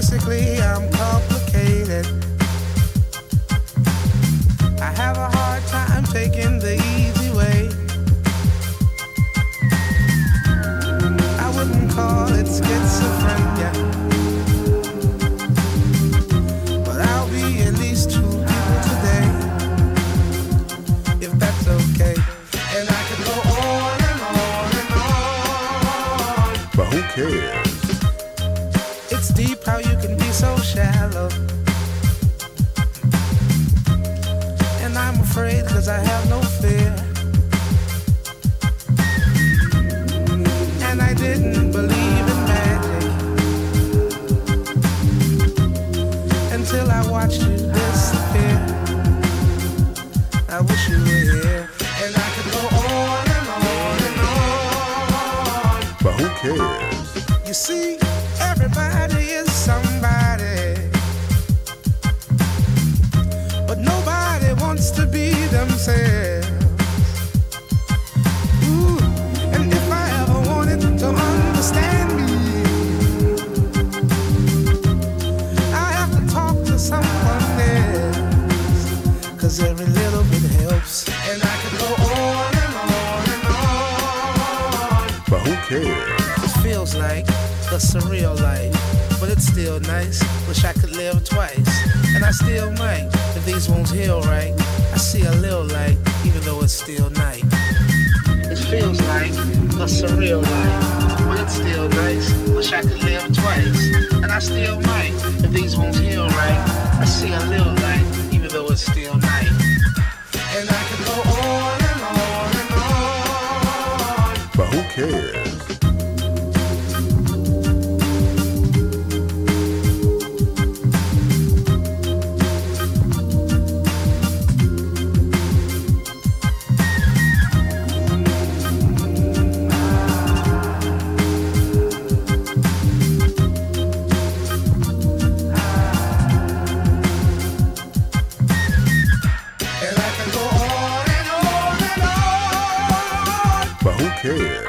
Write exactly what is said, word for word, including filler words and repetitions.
basically I'm complicated. I have a hard time taking the easy way. I wouldn't call it schizophrenia, but I'll be at least two people today, if that's okay. And I could go on and on and on, but who cares? It's deep how you can be so shallow. And I'm afraid cause I have no fear. And I didn't believe in magic until I watched you disappear. I wish you were here. And I could go on and on and on, but who cares? You see, everybody is somebody, but nobody wants to be themselves. Ooh, and if I ever wanted to understand me, I have to talk to someone else, cause every little bit helps. And I could go on and on and on, but who cares? It feels like a surreal life, but it's still nice. Wish I could live twice, and I still might. If these wounds heal right, I see a little light, even though it's still night. It feels like a surreal life, but it's still nice. Wish I could live twice, and I still might. If these wounds heal right, I see a little light, even though it's still night. And I could go on and on and on, but who cares? Who cares?